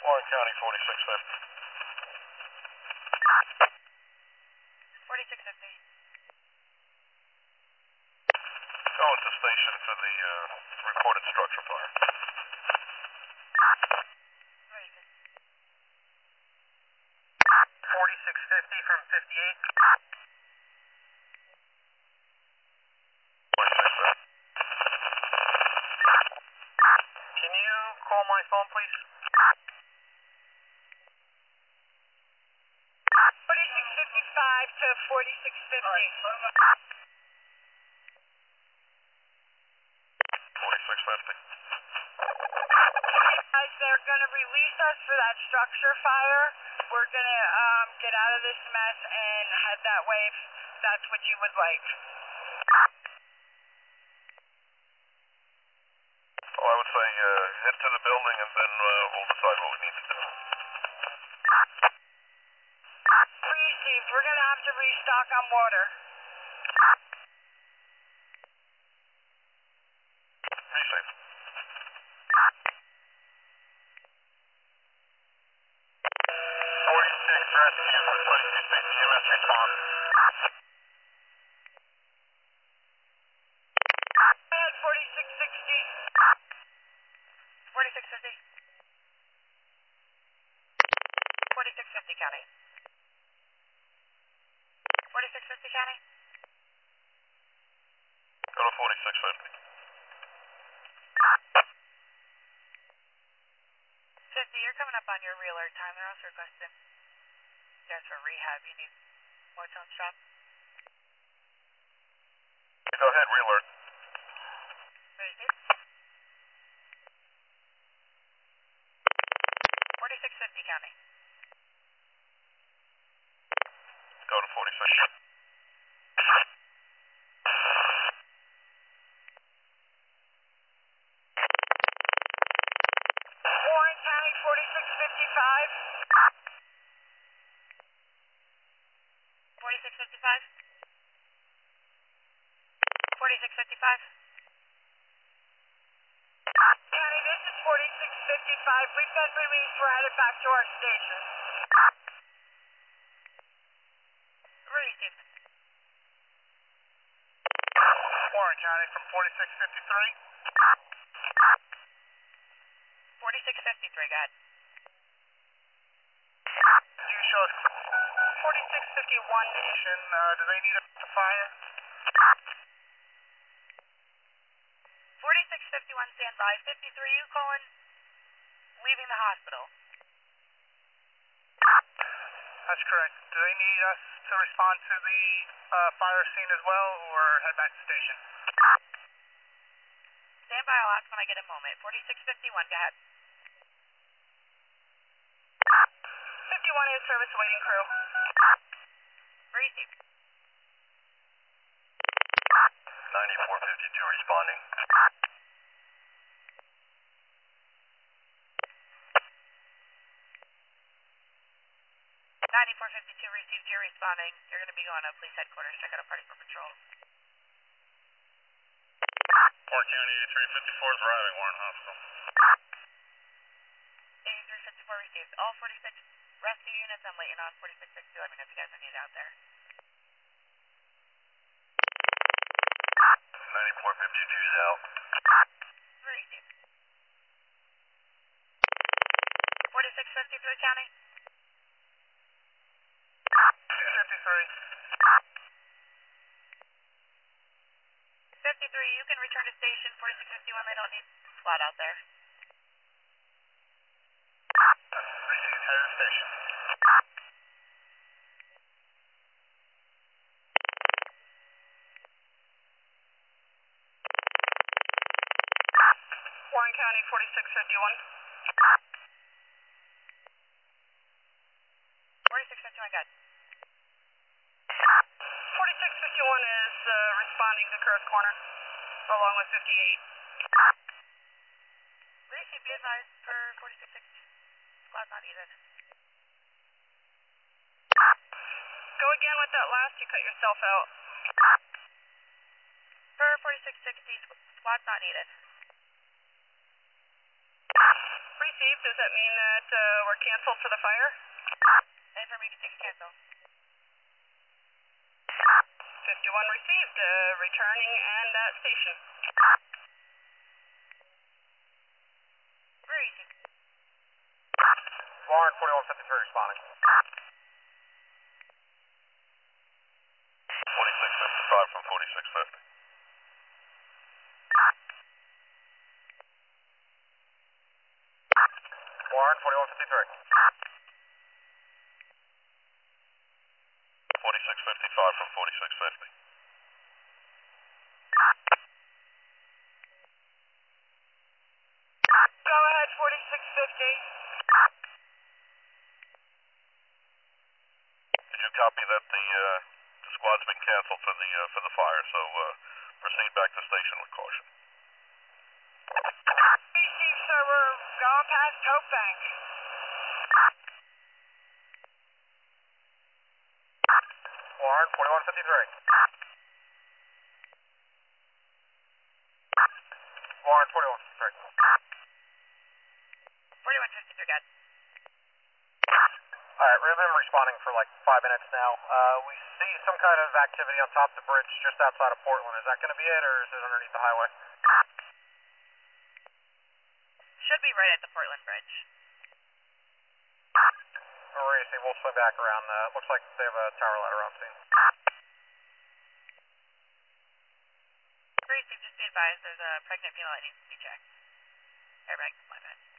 Warren County, 4650. 4650. Going to station for the recorded structure fire. 4650 from 58. 4650. Can you call my phone, please? 4655 to 4650. 4650. Guys, they're going to release us for that structure fire. We're going to get out of this mess and head that way if that's what you would like. Well, I would say head to the building and then we'll decide what we need to do. Received. We're going to have to restock on water. Received. 46 rescue, requesting a EMS response. 4660. 4650. 4650 County. 4650 County. Go to 4650. 50, you're coming up on your re-alert time. They're also requesting you guys for rehab. You need more tone strap. Go ahead, re-alert. Ready, 4650 County. Go to 4650. Warren County, 4655. 4655. 4655. County, this is 4655. We've been released. We're headed back to our station. Received. Warren County from 4653. 4653, go ahead. You show us 4651 station. Do they need us to fire? 4651 standby. 53, you calling? Leaving the hospital. That's correct. Do they need us to respond to the fire scene as well, or head back to station? Standby, I'll ask when I get a moment. 4651, go ahead. 51 is service awaiting crew. Received. 9452 responding. 9452 received. You're responding. You're going to be going to police headquarters. Check out a party for patrol. Warren County 8354 is arriving, Warren Hospital. 8354 received. All 46 rescue units, I'm waiting on 4660. Let me know if you guys are needed out there. 9452 is out. Received. 4653 County. 253. 53, you can return to station. 4651, they don't need SWAT out there. Received, head to station. Warren County, 4651. 4651, good. 4651 is responding to Curse Corner, along with 58. Received, be advised for 4660. Squad not needed. Go again with that last, you cut yourself out. For 4660, squad not needed. Received, does that mean that we're canceled for the fire? Information canceled. 51 received, returning and at station. Where is he? Warren 4153 responding. 4655 from 4650. Warren 4153. 4655 from 4650. Go ahead, 4650. Did you copy that the squad's been canceled for the fire, so proceed back to station with caution. Received, sir, we're going past Hope Bank. Warren 4153. Warren 4153. 4153, got it. Alright, we've been responding for like 5 minutes now. We see some kind of activity on top of the bridge just outside of Portland. Is that going to be it, or is it underneath the highway? Should be right at the Portland Bridge. Racy, we'll swing back around. Looks like they have a tower ladder on scene. Racy, just be advised there's a pregnant female that needs to be checked. Airbag deployment.